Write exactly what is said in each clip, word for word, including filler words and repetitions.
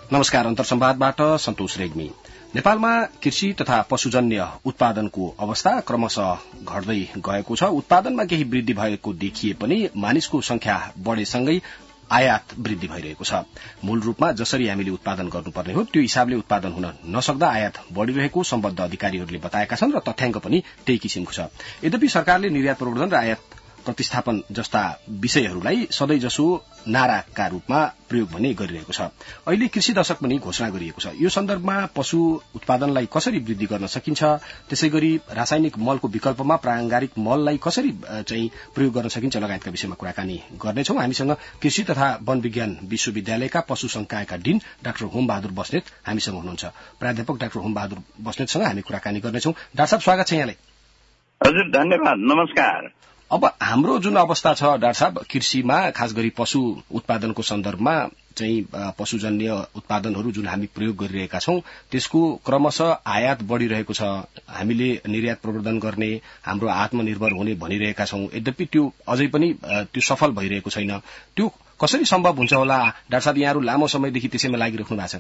नमस्कार। अन्तर्संवादबाट सन्तोष रेग्मी। नेपालमा कृषि तथा पशुजन्य उत्पादनको अवस्था क्रमशः घट्दै गएको छ। उत्पादनमा केही वृद्धि भएको देखिए पनि मानिसको संख्या बढेसँगै आयात वृद्धि भइरहेको छ। मूल रूपमा जसरी हामीले उत्पादन गर्नुपर्ने हो त्यो हिसाबले उत्पादन हुन नसक्दा आयात बढ़िरहेको सम्बद्ध अधिकारीहरूले बताएका छन् र तथ्याङ्क पनि त्यही किसिमको छ। यद्यपि सरकारले निर्यात प्रवर्धन र आयात प्रतिस्थापन जस्ता विषयहरूलाई सधैँजसो नाराका रूपमा प्रयोग भने गरिरहेको छ। अहिले कृषि दशक पनि घोषणा गरिएको छ। यो सन्दर्भमा पशु उत्पादनलाई कसरी वृद्धि गर्न सकिन्छ, त्यसैगरी रासायनिक मलको विकल्पमा प्राङ्गारिक मललाई कसरी चाहिँ प्रयोग गर्न सकिन्छ लगायतका विषयमा कुराकानी गर्नेछौं। हामीसँग कृषि तथा वन विज्ञान विश्वविद्यालयका पशु संकायका डीन डाक्टर होमबहादुर बस्नेत हामीसँग हुनुहुन्छ। प्राध्यापक डाक्टर होमबहादुर बस्नेतसँग हामी कुराकानी गर्नेछौं। डाक्टर साहब, स्वागत छ यहाँलाई। हजुर, धन्यवाद, नमस्कार। अब हाम्रो जुन अवस्था छ डाक्टर साहब, कृषिमा खास गरी पशु उत्पादनको सन्दर्भमा चाहिँ पशुजन्य उत्पादनहरू जुन हामी प्रयोग गरिरहेका छौं त्यसको क्रमशः आयात बढ़िरहेको छ। हामीले निर्यात प्रवर्धन गर्ने, हाम्रो आत्मनिर्भर हुने भनिरहेका छौं। यद्यपि त्यो अझै पनि त्यो सफल भइरहेको छैन। त्यो कसरी सम्भव हुन्छ होला? डाक्टर साहब, यहाँहरू लामो समयदेखि त्यसैमा लागिराख्नु भएको छ।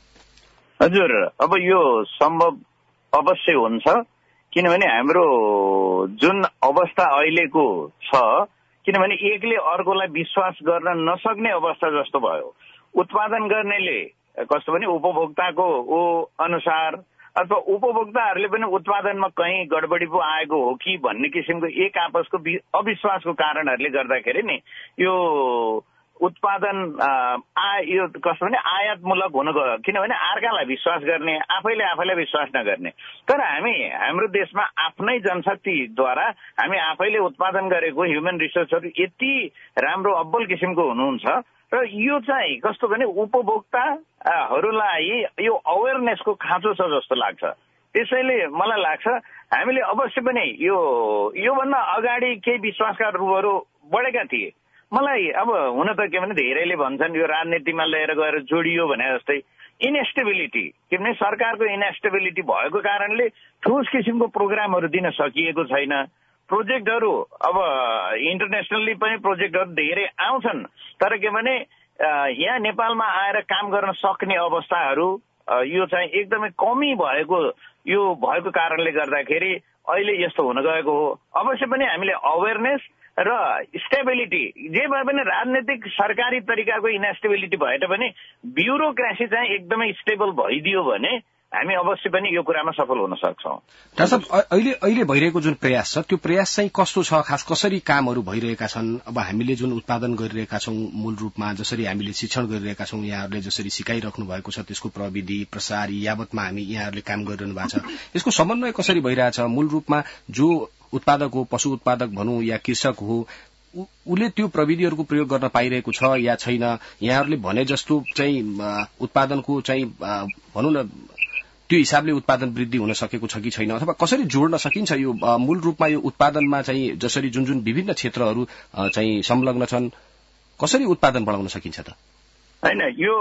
हजुर, अब यो सम्भव अवश्य हुन्छ, किनभने हाम्रो जुन अवस्था अहिलेको छ, किनभने एकले अर्कोलाई विश्वास गर्न नसक्ने अवस्था जस्तो भयो। उत्पादन गर्नेले कस्तो भने उपभोक्ताको ओ अनुसार अथवा उपभोक्ताहरूले पनि उत्पादनमा कहीँ गडबडी पो आएको हो कि भन्ने किसिमको एक आपसको अविश्वासको कारणहरूले गर्दाखेरि नि यो उत्पादन आ यो कस्तो भने आयातमूलक हुन गयो। किनभने अर्कालाई विश्वास गर्ने, आफैले आफैलाई विश्वास नगर्ने। तर हामी हाम्रो देशमा आफ्नै जनशक्तिद्वारा हामी आफैले उत्पादन गरेको ह्युमन रिसोर्सहरू यति राम्रो अब्बल किसिमको हुनुहुन्छ र यो चाहिँ कस्तो भने उपभोक्ताहरूलाई यो अवेरनेसको खाँचो छ जस्तो लाग्छ। त्यसैले मलाई लाग्छ हामीले अवश्य पनि यो योभन्दा अगाडि केही विश्वासका रूपहरू बढेका थिए। मलाई अब हुन त के भने धेरैले भन्छन् यो राजनीतिमा लिएर गएर जोडियो भने जस्तै इनस्टेबिलिटी, किनभने सरकारको इनस्टेबिलिटी भएको कारणले ठोस किसिमको प्रोग्रामहरू दिन सकिएको छैन। प्रोजेक्टहरू अब इन्टरनेसनल्ली पनि प्रोजेक्टहरू धेरै आउँछन्, तर के भने यहाँ नेपालमा आएर काम गर्न सक्ने अवस्थाहरू यो चाहिँ एकदमै कमी भएको यो भएको कारणले गर्दाखेरि अहिले यस्तो हुन गएको हो। अवश्य पनि हामीले अवेरनेस र स्टेबिलिटी, जे भए पनि राजनीतिक सरकारी तरिकाको इनस्टेबिलिटी भएर पनि ब्युरोक्रेसी चाहिँ एकदमै स्टेबल भइदियो भने हामी अवश्य पनि यो कुरामा सफल हुन सक्छौं। डाक्टर साहब, अहिले अहिले भइरहेको जुन प्रयास छ त्यो प्रयास चाहिँ कस्तो छ? खास कसरी कामहरू भइरहेका छन्? अब हामीले जुन उत्पादन गरिरहेका छौं मूल रूपमा जसरी हामीले शिक्षण गरिरहेका छौं, यहाँहरूले जसरी सिकाइराख्नु भएको छ त्यसको प्रविधि प्रसार यावतमा हामी यहाँहरूले काम गरिरहनु भएको छ, यसको समन्वय कसरी भइरहेछ? मूल रूपमा जो उत्पादक हो, पशु उत्पादक भनौं या कृषक हो, उसले त्यो प्रविधिहरूको प्रयोग गर्न पाइरहेको छ या छैन? यहाँहरूले भने जस्तो चाहिँ उत्पादनको चाहिँ भनौं न त्यो हिसाबले उत्पादन वृद्धि हुन सकेको छ कि छैन, अथवा कसरी जोड्न सकिन्छ यो मूल रूपमा यो उत्पादनमा चाहिँ जसरी जुन जुन विभिन्न क्षेत्रहरू चाहिँ संलग्न छन्, कसरी उत्पादन बढाउन सकिन्छ त? हैन, यो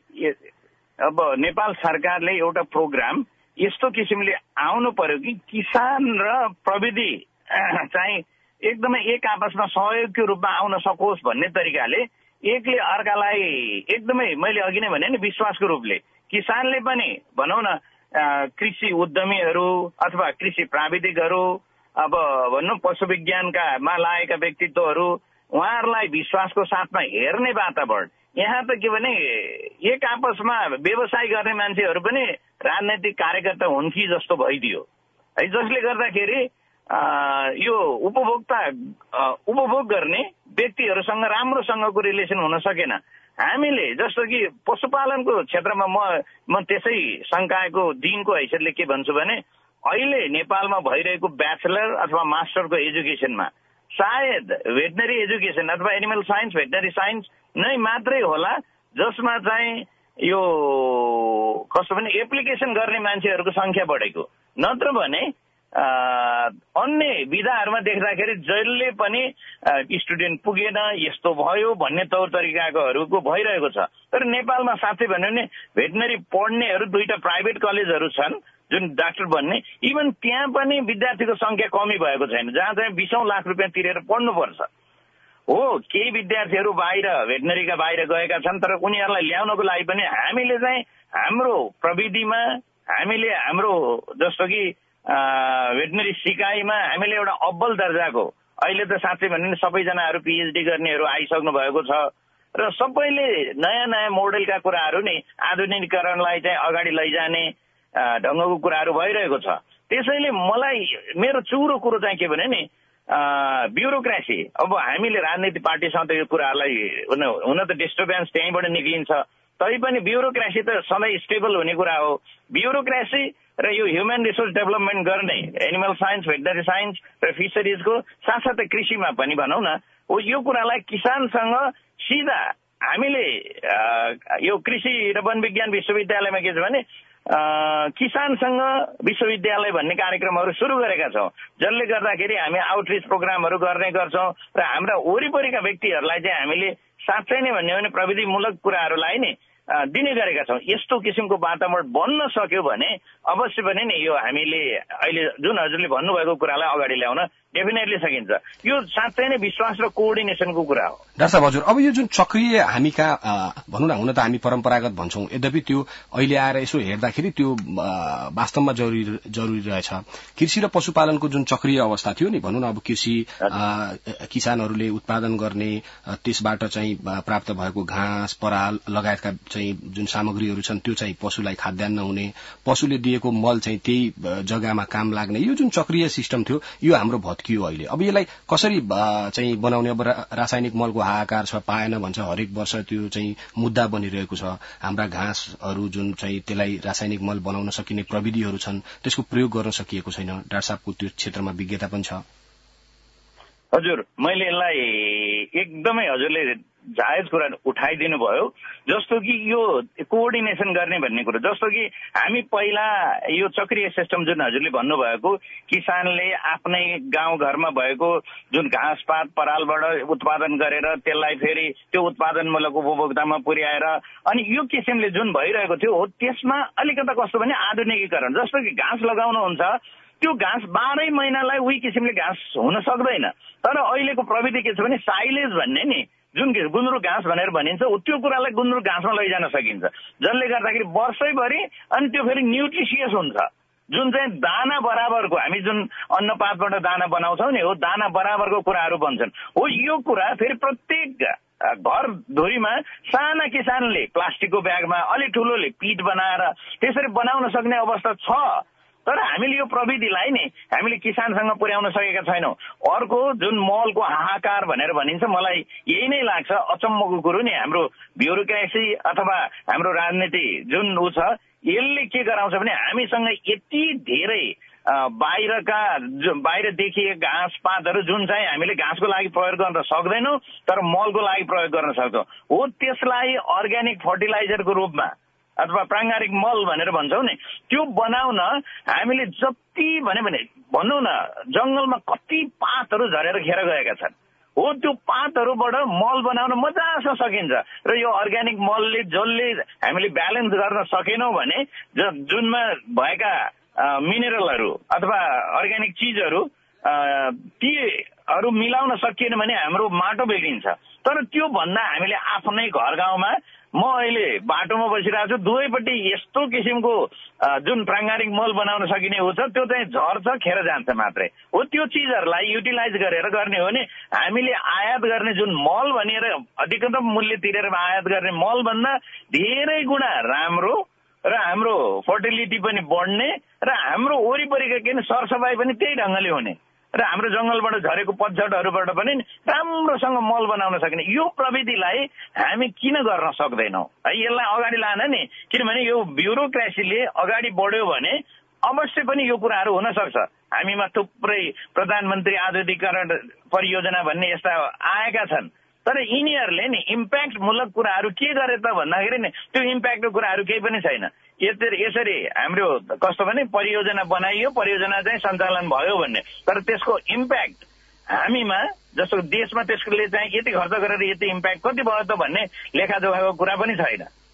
अब नेपाल सरकारले एउटा प्रोग्राम यस्तो किसिमले आउनु पर्यो कि किसान र प्रविधि चाहिँ एकदमै एक आपसमा सहयोगको रूपमा आउन सकोस् भन्ने तरिकाले एकले अर्कालाई एकदमै मैले अघि नै भने नि विश्वासको रूपले किसानले पनि भनौं न कृषि उद्यमीहरू अथवा कृषि प्राविधिकहरू अब भन्नु पशु विज्ञानकामा लागेका व्यक्तित्वहरू उहाँहरूलाई विश्वासको साथमा हेर्ने वातावरण, यहाँ त के भने एक आपसमा व्यवसाय गर्ने मान्छेहरू पनि राजनैतिक कार्यकर्ता हुन् कि जस्तो भइदियो है, जसले गर्दाखेरि यो उपभोक्ता उपभोग गर्ने व्यक्तिहरूसँग राम्रोसँगको रिलेसन हुन सकेन। हामीले जस्तो कि पशुपालनको क्षेत्रमा म म त्यसै संकायको दिनको हैसियतले के भन्छु भने अहिले नेपालमा भइरहेको ब्याचलर अथवा मास्टरको एजुकेसनमा सायद भेटनरी एजुकेसन अथवा एनिमल साइन्स भेटनरी साइन्स नै मात्रै होला जसमा चाहिँ यो कस्तो भने एप्लिकेसन गर्ने मान्छेहरूको संख्या बढेको। नत्र भने अन्य विधाहरूमा देख्दाखेरि जसले पनि स्टुडेन्ट पुगेन, यस्तो भयो भन्ने तौर तरिकाकोहरूको भइरहेको छ। तर नेपालमा साथै भन्यो भने भेटनरी पढ्नेहरू दुईटा प्राइभेट कलेजहरू छन् जुन डाक्टर बन्ने, इभन त्यहाँ पनि विद्यार्थीको संख्या कमी भएको छैन, जहाँ चाहिँ बीसौं लाख रुपियाँ तिरेर पढ्नुपर्छ। हो केही विद्यार्थीहरू बाहिर भेटनरीका बाहिर गएका छन्, तर उनीहरूलाई ल्याउनको लागि पनि हामीले चाहिँ हाम्रो प्रविधिमा हामीले हाम्रो जस्तो कि भेटनरी सिकाइमा हामीले एउटा अब्बल दर्जाको अहिले त साँच्चै भन्ने सबैजनाहरू पिएचडी गर्नेहरू आइसक्नु भएको छ र सबैले नयाँ नयाँ मोडेलका कुराहरू नि आधुनिकीकरणलाई चाहिँ अगाडि लैजाने ढङ्गको कुराहरू भइरहेको छ। त्यसैले मलाई मेरो चुरो कुरो चाहिँ के भने नि ब्युरोक्रेसी, अब हामीले राजनीतिक पार्टीसँग त यो कुराहरूलाई हुन त डिस्टर्बेन्स त्यहीँबाट निक्लिन्छ, तैपनि ब्युरोक्रेसी त सधैँ स्टेबल हुने कुरा हो। ब्युरोक्रेसी र यो ह्युमन रिसोर्स डेभलपमेन्ट गर्ने एनिमल साइन्स, भेटनरी साइन्स र फिसरिजको साथसाथै कृषिमा पनि भनौँ न, हो यो कुरालाई किसानसँग सिधा हामीले यो कृषि र वन विज्ञान विश्वविद्यालयमा के छ भने किसानसँग विश्वविद्यालय भन्ने कार्यक्रमहरू सुरु गरेका छौँ, जसले गर्दाखेरि हामी आउटरिच प्रोग्रामहरू गर्ने गर्छौँ र हाम्रा वरिपरिका व्यक्तिहरूलाई चाहिँ हामीले साँच्चै नै भन्यो भने प्रविधिमूलक कुराहरूलाई नै दिने गरेका छौँ। यस्तो किसिमको वातावरण बन्न सक्यो भने अवश्य पनि नि यो हामीले अहिले जुन हजुरले भन्नुभएको कुरालाई अगाडि ल्याउन डेफिनेटली सकिन्छ। यो साँच्चै नै विश्वास र कोअर्डिनेसनको कुरा हो। डाक्टर साहब, हजुर अब यो जुन चक्रीय हामी कहाँ भनौँ न, हुन त हामी परम्परागत भन्छौँ, यद्यपि त्यो अहिले आएर यसो हेर्दाखेरि त्यो वास्तवमा जरुरी जरुरी रहेछ। कृषि र पशुपालनको जुन चक्रीय अवस्था थियो नि, भनौँ न, अब कृषि किसानहरूले उत्पादन गर्ने त्यसबाट चाहिँ प्राप्त भएको घाँस पराल लगायतका चाहिँ जुन सामग्रीहरू छन् त्यो चाहिँ पशुलाई खाद्यान्न हुने, पशुले दिएको मल चाहिँ त्यही जग्गामा काम लाग्ने, यो जुन चक्रीय सिस्टम थियो यो हाम्रो भत्कियो अहिले। अब यसलाई कसरी चाहिँ बनाउने? अब रासायनिक मलको हाहाकार छ, पाएन भन्छ, हरेक वर्ष त्यो चाहिँ मुद्दा बनिरहेको छ। हाम्रा घाँसहरू जुन चाहिँ त्यसलाई रासायनिक मल बनाउन सकिने प्रविधिहरू छन् त्यसको प्रयोग गर्न सकिएको छैन। डाक्टर साहबको त्यो क्षेत्रमा विज्ञता पनि छ। हजुर, मैले यसलाई एकदमै हजुरले जायज कुरा उठाइदिनु भयो, जस्तो कि यो कोअर्डिनेसन गर्ने भन्ने कुरो। जस्तो कि हामी पहिला यो चक्रीय सिस्टम जुन हजुरले भन्नुभएको, किसानले आफ्नै गाउँघरमा भएको जुन घाँसपात परालबाट उत्पादन गरेर त्यसलाई फेरि त्यो उत्पादनमूलक उपभोक्तामा पुर्याएर अनि यो किसिमले जुन भइरहेको थियो, हो त्यसमा अलिकता कस्तो भने आधुनिकीकरण। जस्तो कि घाँस लगाउनुहुन्छ, त्यो घाँस बाह्रै महिनालाई उही किसिमले घाँस हुन सक्दैन, तर अहिलेको प्रविधि के छ भने साइलेज भन्ने नि जुन गुन्द्रुक घाँस भनेर भनिन्छ, त्यो कुरालाई गुन्द्रुक घाँसमा लैजान सकिन्छ, जसले गर्दाखेरि वर्षैभरि अनि त्यो फेरि न्युट्रिसियस हुन्छ। जुन चाहिँ दाना बराबरको हामी जुन अन्नपातबाट दाना बनाउँछौँ नि, हो दाना बराबरको कुराहरू बन्छन्। हो यो कुरा फेरि प्रत्येक घर धुरीमा साना किसानले प्लास्टिकको ब्यागमा, अलि ठुलोले पिट बनाएर त्यसरी बनाउन सक्ने अवस्था छ, तर हामीले यो प्रविधिलाई नि हामीले किसानसँग पुर्याउन सकेका छैनौँ। अर्को जुन मलको हाहाकार भनेर भनिन्छ, मलाई यही नै लाग्छ अचम्मको कुरो नि, हाम्रो ब्युरोक्रेसी अथवा हाम्रो राजनीति जुन ऊ छ, यसले के गराउँछ भने हामीसँग यति धेरै बाहिरका बाहिर देखिएका घाँस पातहरू जुन चाहिँ हामीले घाँसको लागि प्रयोग गर्न सक्दैनौँ तर मलको लागि प्रयोग गर्न सक्छौँ, हो त्यसलाई अर्ग्यानिक फर्टिलाइजरको रूपमा अथवा प्राङ्गारिक मल भनेर भन्छौँ नि, त्यो बनाउन हामीले जति भने भने भनौँ न जङ्गलमा कति पातहरू झरेर खेर गएका छन्, हो त्यो पातहरूबाट मल बनाउन मजासँग सकिन्छ। र यो अर्ग्यानिक मलले जसले हामीले ब्यालेन्स गर्न सकेनौँ भने जुनमा भएका मिनरलहरू अथवा अर्ग्यानिक चिजहरू तीहरू मिलाउन सकिएन भने हाम्रो माटो बिग्रिन्छ। तर त्यो भन्दा हामीले आफ्नै घर गाउँमा, म अहिले बाटोमा बसिरहेको छु, दुवैपट्टि यस्तो किसिमको जुन प्राङ्गारिक मल बनाउन सकिने हो छ, त्यो चाहिँ झर्छ खेर जान्छ मात्रै। हो त्यो चिजहरूलाई युटिलाइज गरेर गर्ने हो भने हामीले आयात गर्ने जुन मल भनेर अधिकतम मूल्य तिरेर आयात गर्ने मल भन्दा धेरै गुणा राम्रो र हाम्रो फर्टिलिटी पनि बढ्ने र हाम्रो वरिपरिका किन सरसफाइ पनि त्यही ढङ्गले हुने र हाम्रो जङ्गलबाट झरेको पतझडहरूबाट पनि राम्रोसँग मल बनाउन सक्ने यो प्रविधिलाई हामी किन गर्न सक्दैनौँ है? यसलाई अगाडि लान नि, किनभने यो ब्युरोक्रेसीले अगाडि बढ्यो भने अवश्य पनि यो कुराहरू हुन सक्छ। हामीमा थुप्रै प्रधानमन्त्री आधुनिकीकरण परियोजना भन्ने यस्ता आएका छन्, तर यिनीहरूले नि इम्प्याक्टमूलक कुराहरू के गरे त भन्दाखेरि नि त्यो इम्प्याक्टको कुराहरू केही पनि छैन। यसरी हाम्रो कस्तो भने परियोजना बनाइयो, परियोजना चाहिँ सञ्चालन भयो भन्ने, तर त्यसको इम्प्याक्ट हामीमा जस्तो देशमा त्यसले चाहिँ यति खर्च गरेर यति इम्प्याक्ट कति भयो त भन्ने लेखाजोखाको कुरा पनि छैन।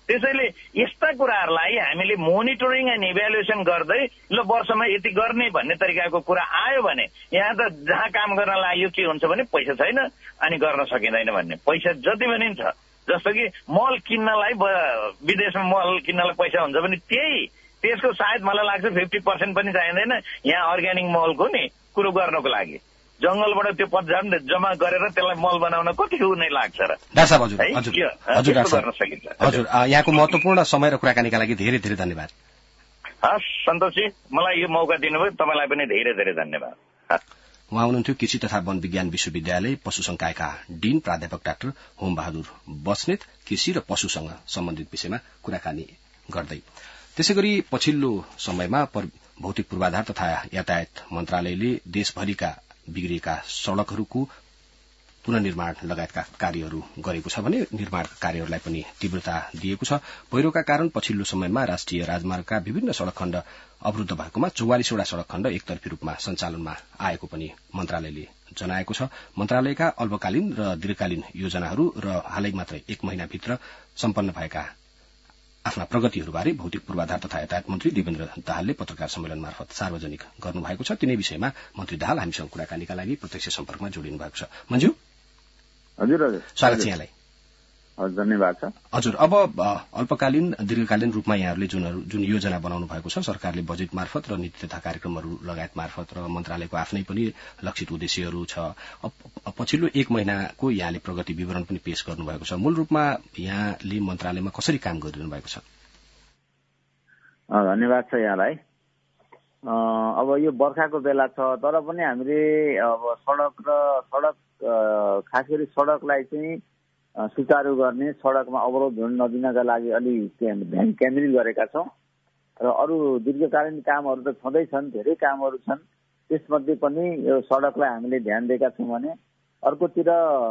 त्यसैले यस्ता कुराहरूलाई हामीले मोनिटरिङ एन्ड इभ्यालुएसन गर्दै ल वर्षमा यति गर्ने भन्ने तरिकाको कुरा आयो भने यहाँ त जहाँ काम गर्न लाग्यो के हुन्छ भने पैसा छैन अनि गर्न सकिँदैन भन्ने पैसा जति पनि छ जस्तो कि मल किन्नलाई विदेशमा मल किन्नलाई पैसा हुन्छ भने त्यही त्यसको सायद मलाई लाग्छ फिफ्टी पर्सेन्ट पनि चाहिँदैन यहाँ अर्ग्यानिक मलको नि कुरो गर्नको लागि जंगलबाट त्यो पत्झाड जम्मा गरेर त्यसलाई मल बनाउन कति नै लाग्छ र डाक्टर साहब हजुर हजुर हजुर गर्न सकिन्छ हजुर यहाँको महत्त्वपूर्ण समय र कुराकानीका लागि धेरै धेरै धन्यवाद। हस् सन्तोषजी मलाई यो मौका दिनुभयो तपाईलाई पनि धेरै धेरै धन्यवाद। उहाँ हुनुहुन्थ्यो कृषि तथा वन विज्ञान विश्वविद्यालय पशु संकायका डीन प्राध्यापक डाक्टर होमबहादुर बस्नेत कृषि र पशुसँग सम्बन्धित विषयमा कुराकानी गर्दै। त्यसैगरी पछिल्लो समयमा भौतिक पूर्वाधार तथा यातायात मन्त्रालयले देशभरिका बिग्रिएका सड़कहरूको पुनर्निर्माण लगायतका कार्यहरू गरेको छ भने निर्माण कार्यहरूलाई पनि तीव्रता दिएको छ। पहिरोका कारण पछिल्लो समयमा राष्ट्रिय राजमार्गका विभिन्न सड़क खण्ड अवरूद्ध भएकोमा चौवालिसवटा सड़क खण्ड एकतर्फी रूपमा सञ्चालनमा आएको पनि मन्त्रालयले जनाएको छ। मन्त्रालयका अल्पकालीन र दीर्घकालीन योजनाहरू र हालै मात्रै एक महिनाभित्र सम्पन्न भएका आफ्ना प्रगतिहरूबारे भौतिक पूर्वाधार तथा यातायात मन्त्री देवेन्द्र दाहालले पत्रकार सम्मेलन मार्फत सार्वजनिक गर्नुभएको छ। तिनै विषयमा मन्त्री दाहाल हामीसँग कुराकानीका लागि प्रत्यक्ष सम्पर्कमा जोडिनु भएको छ। मन्जु हजुर हजुर स्वागत छ यहाँलाई। हजुर धन्यवाद छ। हजुर अब अल्पकालीन दीर्घकालीन रूपमा यहाँहरूले जुन जुन योजना बनाउनु भएको छ सरकारले बजेट मार्फत र नीति तथा कार्यक्रमहरू लगायत मार्फत र मन्त्रालयको आफ्नै पनि लक्षित उद्देश्यहरू छ। पछिल्लो एक महिनाको यहाँले प्रगति विवरण पनि पेश गर्नुभएको छ। मूल रूपमा यहाँले मन्त्रालयमा कसरी काम गरिरहनु भएको छ? धन्यवाद छ यहाँलाई। अब यो बर्खाको बेला छ तर पनि हामीले अब सड़क र सड़क खास गरी सड़कलाई चाहिँ सुचारू गर्ने सड़कमा अवरोध हुन नदिनका लागि अलि ध्यान केन्द्रित गरेका छौं र अरू दीर्घकालीन कामहरू त छँदैछन्, धेरै कामहरू छन्। त्यसमध्ये पनि यो सड़कलाई हामीले ध्यान दिएका छौं भने अर्कोतिर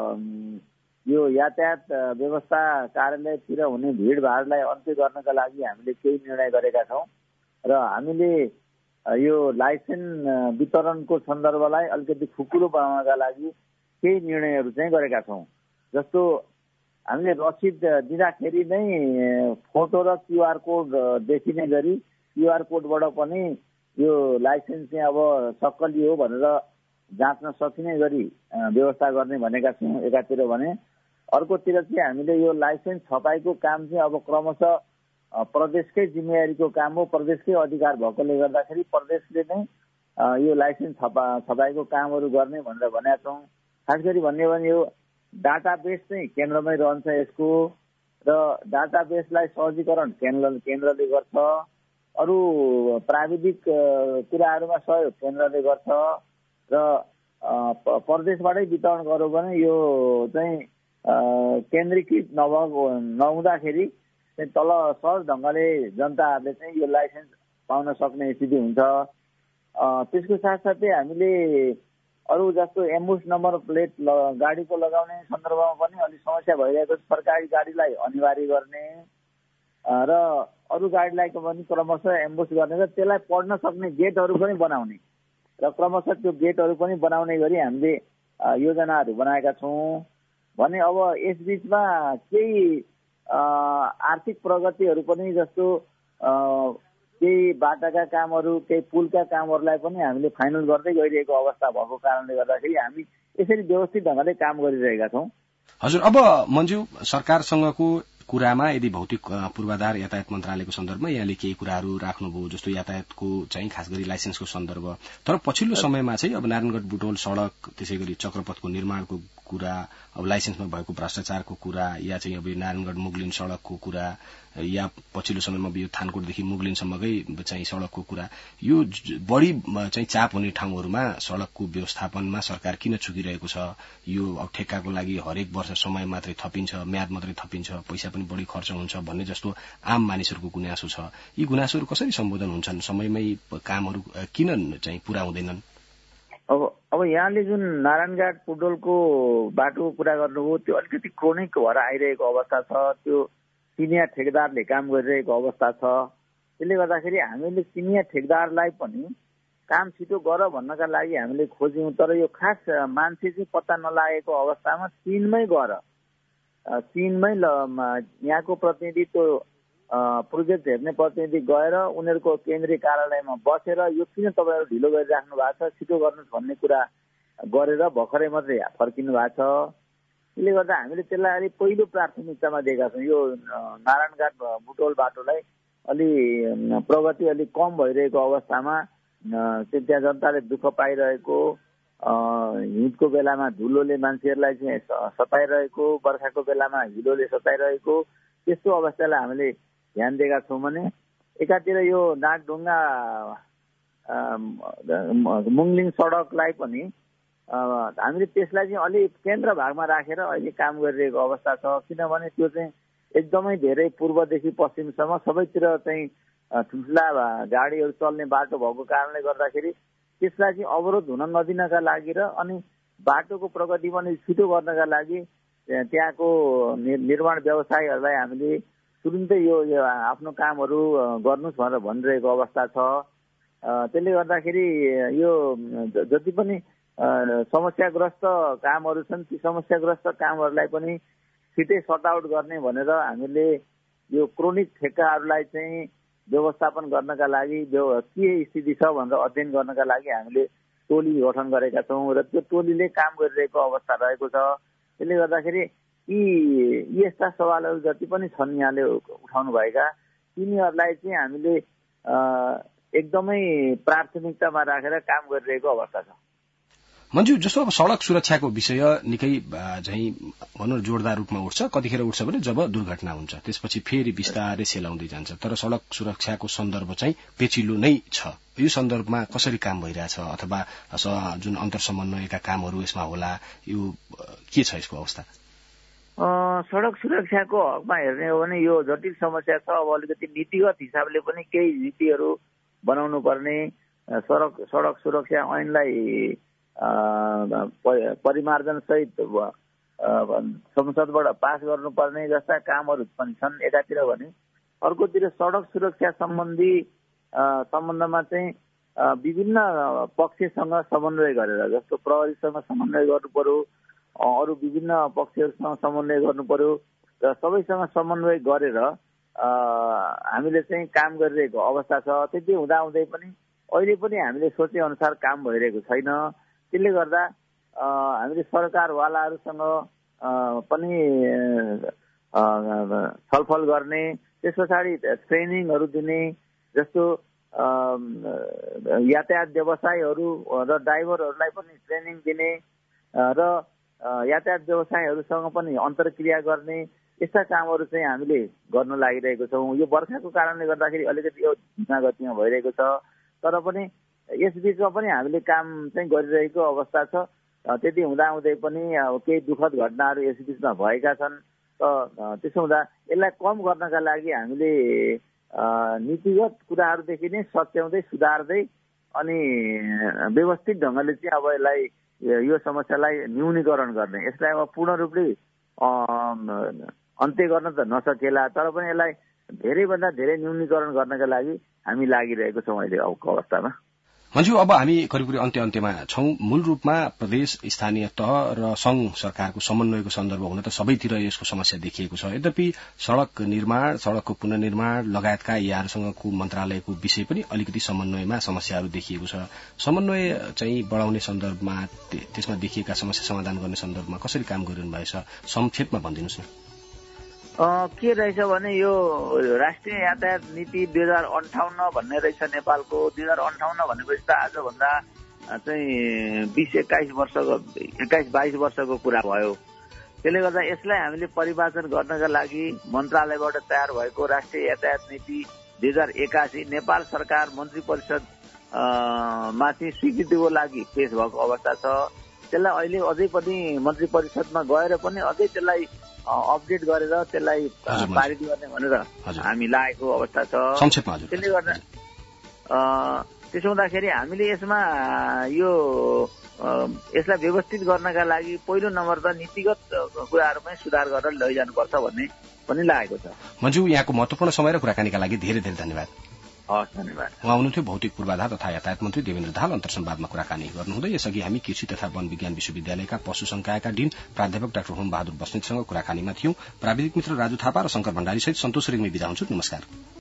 यो यातायात व्यवस्था कार्यालयतिर हुने भीड़भाड़लाई अन्त्य गर्नका लागि हामीले केही निर्णय गरेका छौं र हामीले यो लाइसेन्स वितरणको सन्दर्भलाई अलिकति खुकुलो बनाउनका लागि केही निर्णयहरू चाहिँ गरेका छौं। जस्तो हामीले रसिद दिँदाखेरि नै फोटो र क्यूआर कोड देखिने गरी क्यूआर कोडबाट पनि यो लाइसेन्स चाहिँ अब सक्कली हो भनेर जाँच्न सकिने गरी व्यवस्था गर्ने भनेका छौं एकातिर भने। अर्कोतिर चाहिँ हामीले यो लाइसेन्स छपाईको काम चाहिँ अब क्रमशः प्रदेशकै जिम्मेवारीको काम हो। प्रदेशकै अधिकार भएकोले गर्दाखेरि प्रदेशले नै यो लाइसेन्स छपा छपाईको कामहरू गर्ने भनेर भनेका छौं। खास गरी भन्ने भने यो डाटाबेस चाहिँ केन्द्रमै रहन्छ यसको र डाटाबेसलाई सहजीकरण केन्द्र केन्द्रले गर्छ। अरू प्राविधिक कुराहरूमा सहयोग केन्द्रले गर्छ र प्रदेशबाटै वितरण गर्यो भने यो चाहिँ केन्द्रीकृत नभएको नहुँदाखेरि चाहिँ तल सहज ढंगले जनताहरूले चाहिँ यो लाइसेन्स पाउन सक्ने स्थिति हुन्छ। त्यसको साथसाथै हामीले अरू जस्तो एम्बुस नम्बर प्लेट गाडीको लगाउने सन्दर्भमा पनि अलि समस्या भइरहेको छ। सरकारी गाडीलाई अनिवार्य गर्ने र अरू गाडीलाई पनि क्रमशः एम्बुस गर्ने र त्यसलाई पढ्न सक्ने गेटहरू पनि बनाउने र क्रमशः त्यो गेटहरू पनि बनाउने गरी हामीले योजनाहरू बनाएका छौं भने अब यस बीचमा केही आर्थिक प्रगतिहरू पनि जस्तो केही बाटाका कामहरू केही पुलका कामहरूलाई पनि हामीले फाइनल गर्दै गइरहेको अवस्था भएको कारणले गर्दाखेरि हामी यसरी व्यवस्थित ढंगले काम गरिरहेका छौं। हजुर अब मन्जु सरकारसँगको कुरामा यदि भौतिक पूर्वाधार यातायात मन्त्रालयको सन्दर्भमा यहाँले केही कुराहरू राख्नुभयो जस्तो यातायातको चाहिँ खास गरी लाइसेन्सको सन्दर्भ तर पछिल्लो समयमा चाहिँ अब नारायणगढ बुटोल सड़क त्यसैगरी चक्रपथको निर्माणको कुरा अब लाइसेन्समा भएको भ्रष्टाचारको कुरा या चाहिँ अब नारायणगढ मुगलिन सड़कको कुरा या पछिल्लो समयमा यो थानकोटदेखि मुगलिनसम्मकै चाहिँ सड़कको कुरा यो बढी चाहिँ चाप हुने ठाउँहरूमा सड़कको व्यवस्थापनमा सरकार किन चुकिरहेको छ? यो अब ठेक्काको लागि हरेक वर्ष समय मात्रै थपिन्छ, म्याद मात्रै थपिन्छ, पैसा पनि बढी खर्च हुन्छ भन्ने जस्तो आम मानिसहरूको गुनासो छ। यी गुनासोहरू कसरी सम्बोधन हुन्छन्? समयमै कामहरू किन चाहिँ पूरा हुँदैनन्? अब अब यहाँले जुन नारायणघाट पुटोलको बाटो पूरा गर्नुभयो त्यो अलिकति क्रोनिक भएर आइरहेको अवस्था छ। त्यो चिनिया ठेकेदारले काम गरिरहेको अवस्था छ। त्यसले गर्दाखेरि हामीले चिनिया ठेकेदारलाई पनि काम छिटो गर भन्नका लागि हामीले खोज्यौं तर यो खास मान्छे चाहिँ पत्ता नलागेको अवस्थामा चीनमै गएर चीनमै यहाँको प्रतिनिधित्व प्रोजेक्ट हेर्ने प्रतिनिधि गएर उनीहरूको केन्द्रीय कार्यालयमा बसेर यो किन तपाईँहरू ढिलो गरिराख्नु भएको छ, छिटो गर्नुहोस् भन्ने कुरा गरेर भर्खरै मात्रै फर्किनु भएको छ। त्यसले गर्दा हामीले त्यसलाई अलिक पहिलो प्राथमिकतामा दिएका छौँ। यो नारायणघाट बुटोल बाटोलाई अलि प्रगति अलिक कम भइरहेको अवस्थामा त्यहाँ जनताले दुःख पाइरहेको, हिउँदको बेलामा धुलोले मान्छेहरूलाई चाहिँ सताइरहेको, बर्खाको बेलामा हिलोले सताइरहेको त्यस्तो अवस्थालाई हामीले ध्यान दिएका छौँ भने एकातिर यो नागढुङ्गा मुङलिङ सडकलाई पनि हामीले त्यसलाई चाहिँ अलिक केन्द्र भागमा राखेर अहिले काम गरिरहेको अवस्था छ। किनभने त्यो चाहिँ एकदमै धेरै पूर्वदेखि पश्चिमसम्म सबैतिर चाहिँ ठुल्ठुला गाडीहरू चल्ने बाटो भएको कारणले गर्दाखेरि त्यसलाई चाहिँ अवरोध हुन नदिनका लागि र अनि बाटोको प्रगति पनि छिटो गर्नका लागि त्यहाँको निर्माण व्यवसायीहरूलाई हामीले तुरुन्तै यो आफ्नो कामहरू गर्नुहोस् भनेर भनिरहेको अवस्था छ। त्यसले गर्दाखेरि यो जति पनि समस्याग्रस्त कामहरू छन् ती समस्याग्रस्त कामहरूलाई पनि छिटै सर्ट आउट गर्ने भनेर हामीले यो क्रोनिक ठेक्काहरूलाई चाहिँ व्यवस्थापन गर्नका लागि के स्थिति छ भनेर अध्ययन गर्नका लागि हामीले टोली गठन गरेका छौँ र त्यो टोलीले काम गरिरहेको अवस्था रहेको छ। त्यसले गर्दाखेरि यी यस्ता सवालहरू जति पनि छन् यहाँले उठाउनु भएका तिनीहरूलाई चाहिँ हामीले एकदमै प्राथमिकतामा राखेर काम गरिरहेको अवस्था छ। मन्जु, जस्तो अब सड़क सुरक्षाको विषय निकै चाहिँ भनौँ जोरदार रूपमा उठ्छ। कतिखेर उठ्छ भने जब दुर्घटना हुन्छ, त्यसपछि फेरि बिस्तारै सेलाउँदै जान्छ। तर सड़क सुरक्षाको सन्दर्भ चाहिँ पेचिलो नै छ। यो सन्दर्भमा कसरी काम भइरहेछ अथवा जुन अन्तर समन्वयका कामहरू यसमा होला, यो के छ यसको अवस्था? सड़क सुरक्षाको हकमा हेर्ने हो भने यो जटिल समस्या छ। अब अलिकति नीतिगत हिसाबले पनि केही नीतिहरू बनाउनु पर्ने, सड़क सड़क सुरक्षा ऐनलाई परिमार्जन सहित संसदबाट पास गर्नुपर्ने जस्ता कामहरू पनि छन् एकातिर भने, अर्कोतिर सड़क सुरक्षा सम्बन्धी सम्बन्धमा चाहिँ विभिन्न पक्षसँग समन्वय गरेर, जस्तो प्रहरीसँग समन्वय गर्नु पर्यो, अरू विभिन्न पक्षहरूसँग समन्वय गर्नु पर्यो र सबैसँग समन्वय गरेर हामीले चाहिँ काम गरिरहेको अवस्था छ। त्यति हुँदाहुँदै पनि अहिले पनि हामीले सोचे अनुसार काम भइरहेको छैन। त्यसले गर्दा हामीले सरकारवालाहरूसँग पनि छलफल गर्ने, त्यस पछाडि ट्रेनिङहरू दिने, जस्तो यातायात व्यवसायहरू र ड्राइभरहरूलाई पनि ट्रेनिङ दिने र यातायात व्यवसायहरूसँग पनि अन्तर्क्रिया गर्ने, यस्ता कामहरू चाहिँ हामीले गर्न लागिरहेको छौँ। यो बर्खाको कारणले गर्दाखेरि अलिकति यो धीमा गतिमा भइरहेको छ, तर पनि यस बीचमा पनि हामीले काम चाहिँ गरिरहेको अवस्था छ। त्यति हुँदाहुँदै पनि केही दुःखद घटनाहरू यस बीचमा भएका छन्। त्यसो हुँदा यसलाई कम गर्नका लागि हामीले नीतिगत कुराहरूदेखि नै सच्याउँदै सुधार्दै अनि व्यवस्थित ढङ्गले चाहिँ अब यसलाई यो समस्यालाई न्यूनीकरण गर्ने, यसलाई अब पूर्ण रूपले अन्त्य गर्न त नसकेला, तर पनि यसलाई धेरैभन्दा धेरै न्यूनीकरण गर्नका लागि हामी लागिरहेको छौँ अहिले अबको अवस्थामा। मन्जु, अब हामी करिब करिब अन्त्य अन्त्यमा छौं। मूल रूपमा प्रदेश, स्थानीय तह र संघ सरकारको समन्वयको सन्दर्भ हुन त सबैतिर यसको समस्या देखिएको छ। यद्यपि सड़क निर्माण, सड़कको पुनर्निर्माण लगायतका यहाँहरूसँगको मन्त्रालयको विषय पनि अलिकति समन्वयमा समस्याहरू देखिएको छ। समन्वय चाहिँ बढाउने सन्दर्भमा, त्यसमा देखिएका समस्या समाधान गर्ने सन्दर्भमा कसरी काम गरिरहनु भएको छ, संक्षेपमा भनिदिनुहोस् न। के रहेछ भने यो राष्ट्रिय यातायात नीति दुई हजार अन्ठाउन्न भन्ने रहेछ नेपालको। दुई हजार अन्ठाउन्न भनेपछि त आजभन्दा चाहिँ बिस एक्काइस वर्षको एक्काइस बाइस वर्षको कुरा भयो। त्यसले गर्दा यसलाई हामीले परिमार्जन गर्नका लागि मन्त्रालयबाट तयार भएको राष्ट्रिय यातायात नीति दुई हजार एकासी नेपाल सरकार मन्त्री परिषद माथि स्वीकृतिको लागि पेश भएको अवस्था छ। त्यसलाई अहिले अझै पनि मन्त्री परिषदमा गएर पनि अझै त्यसलाई अपडेट गरेर त्यसलाई पारित गर्ने भनेर हामी लागेको अवस्था छ। त्यसले गर्दा त्यसो हुँदाखेरि हामीले यसमा यो यसलाई व्यवस्थित गर्नका लागि पहिलो नम्बर त नीतिगत कुराहरूमै सुधार गरेर लैजानुपर्छ भन्ने पनि लागेको छ। मन्जु, यहाँको महत्वपूर्ण समय र कुराकानीका लागि धेरै धेरै धन्यवाद। हस्, धन्यवाद। उहाँ हुनुहुन्थ्यो भौतिक पूर्वाधार तथा यातायात मन्त्री देवेन्द्र दाहाल। अन्तर्संवादमा कुराकानी गर्नुहुँदै यसअघि हामी कृषि तथा वन विज्ञान विश्वविद्यालयका पशु संकायका डीन प्राध्यापक डाक्टर होम बहादुर बस्नेतसँग कुराकानीमा थियौं। प्राविधिक मित्र राजु थापा र शंकर भण्डारी सहित सन्तोष रेग्मी बिदा हुन्छु। नमस्कार।